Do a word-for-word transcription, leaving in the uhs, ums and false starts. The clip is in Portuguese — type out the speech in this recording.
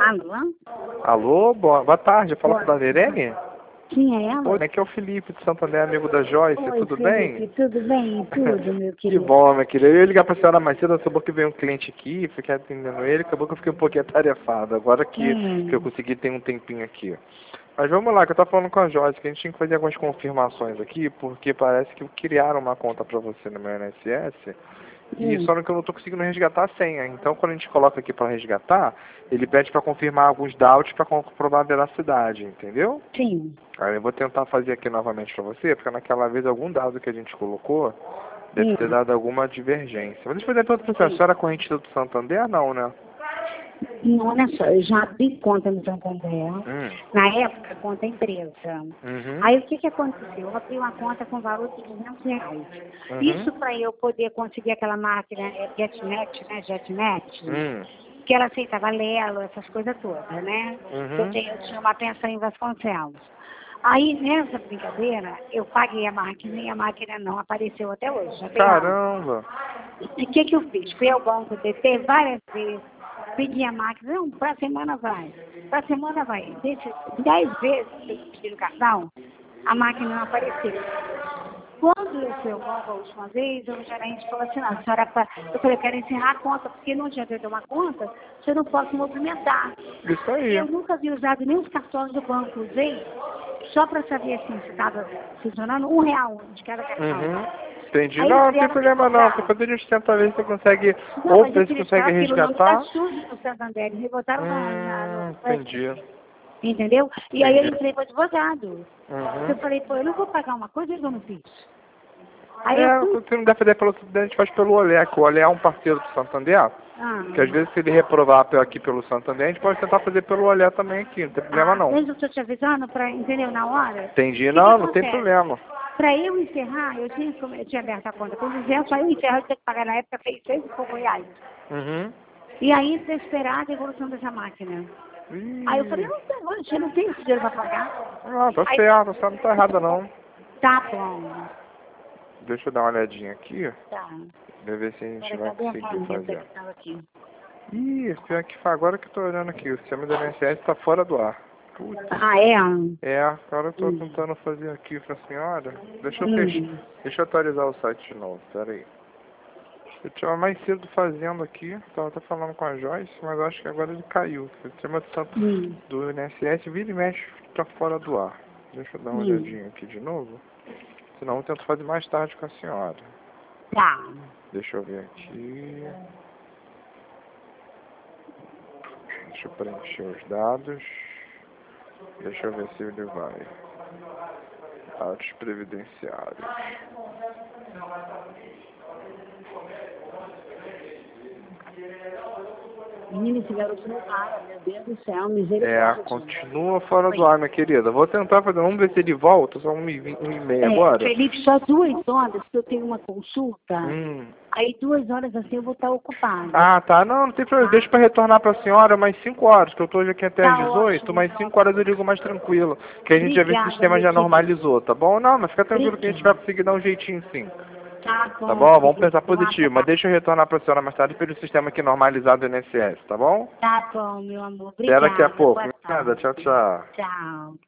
Alô? Alô, boa, boa tarde. Fala com a Dona Irene? Quem é ela? Oi, aqui é o Felipe de Santander, amigo da Joyce. Oi, Tudo Felipe, bem? tudo bem? Tudo, meu Que querido. bom, minha querida. Eu ia ligar pra senhora mais cedo, acabou que veio um cliente aqui, fiquei atendendo ele, acabou que eu fiquei um pouquinho atarefado. Agora que, Hum. que eu consegui ter um tempinho aqui. Mas vamos lá, que eu tava falando com a Joyce, que a gente tinha que fazer algumas confirmações aqui, porque parece que criaram uma conta pra você no meu I N S S, e Hum. só que eu não tô conseguindo resgatar a senha. Então, quando a gente coloca aqui pra resgatar, ele pede pra confirmar alguns dados pra comprovar a veracidade, entendeu? Sim. Aí eu vou tentar fazer aqui novamente pra você, porque naquela vez algum dado que a gente colocou deve Hum. ter dado alguma divergência. Mas deixa eu fazer a pergunta pra você, a senhora é correntista do Santander? Não, né? Não, olha só, eu já abri conta no Santander. Hum. Na época, conta empresa. Uhum. Aí o que que aconteceu? Eu abri uma conta com valor de duzentos reais. Uhum. Isso para eu poder conseguir aquela máquina é, GetNet, né? GetNet. Hum. Que ela aceitava Lelo, essas coisas todas, né? Uhum. Eu, tenho, eu tinha uma pensão em Vasconcelos. Aí, nessa brincadeira, eu paguei a máquina e a máquina não apareceu até hoje. Já tem anos. Caramba! E o que que eu fiz? Fui ao banco D T várias vezes, pedi a máquina, não, para a semana vai, para a semana vai. Desse, dez vezes que eu pedi no cartão, a máquina não apareceu. Quando eu fui ao banco a última vez, o gerente falou assim, não, a senhora, pa- eu falei, eu quero encerrar a conta, porque não adianta eu ter uma conta, se eu não posso movimentar. Isso aí. Eu nunca havia usado nem os cartões do banco, usei só para saber assim, se estava funcionando, um real de cada cartão. Uhum. Entendi. Aí Não, eles não tem vieram me problema não. cobrar. Você poder a gente tenta ver se você consegue, Não, ou mas eu ver se queria consegue ficar aquilo, o nome tá resgatar. sujo no Santander, eles me botaram na, na, Hum, no... entendi. Entendeu? E aí eu Entendi. entrei para advogado. Uhum. Eu falei, pô, eu não vou pagar uma coisa que eu não fiz. Aí eu É, fui... você não deve fazer pelo Santander, a gente faz pelo Olé, que o Olé é um parceiro do Santander, Ah, que às vezes se ele reprovar pe- aqui pelo Santander, a gente pode tentar fazer pelo Olé também aqui, não tem problema ah, não. mas eu estou te avisando, pra, entendeu? Na hora. Entendi, O que não, que não tem acontece? problema. Para eu encerrar, eu tinha, eu tinha aberto a conta com duzentos, aí eu encerrar, eu tinha que pagar na época seiscentos e pouco reais. Uhum. E aí, desesperada, a devolução dessa máquina. Aí eu falei, Ih, não, não, eu não tenho esse dinheiro para pagar. ah, tá Aí, certo, você não tá errada não. tá bom. Deixa eu dar uma olhadinha aqui, Tá. ver se a gente Agora, vai cadê a conseguir caneta fazer. que estava aqui? Ih, pior que foi agora que eu tô olhando aqui, o sistema do I N S S tá fora do ar. Putz. Ah, é? É, agora eu tô Hum. tentando fazer aqui pra senhora. Deixa eu fechar, Hum. deixa eu atualizar o site de novo, pera aí. Eu tinha mais cedo fazendo aqui, tava até falando com a Joyce, mas acho que agora ele caiu. O sistema do Santo- Hum. do I N S S vira e mexe, tá fora do ar. Deixa eu dar uma Hum. olhadinha aqui de novo. Senão eu tento fazer mais tarde com a senhora. Tá. Deixa eu ver aqui. Deixa eu preencher os dados. Deixa eu ver se ele vai. Atos previdenciários. Menino, esse garoto não para, meu Deus do céu, É, misericórdia. continua fora do ar, minha querida. Vou tentar fazer, vamos ver se ele volta, são um e vinte, um e meia É, agora. Felipe, só duas horas que eu tenho uma consulta. Hum. Aí duas horas assim eu vou estar ocupada. Ah, tá. Não, não tem problema. Deixa pra retornar pra senhora mais cinco horas, que eu tô hoje aqui até Tá às dezoito, ótimo, mais então. cinco horas eu ligo mais tranquilo. Que a gente já vê se o Obrigada, sistema meu já querido. normalizou, tá bom? Não, mas fica tranquilo que a gente vai Obrigada. conseguir dar um jeitinho sim. Tá bom, Tá bom? Vamos querido. pensar positivo, mas deixa eu retornar pra senhora mais tarde pelo sistema aqui normalizado do I N S S, tá bom? Tá bom, meu amor. Até Obrigada. daqui a pouco. Boa Nada, tarde. tchau, tchau. Tchau.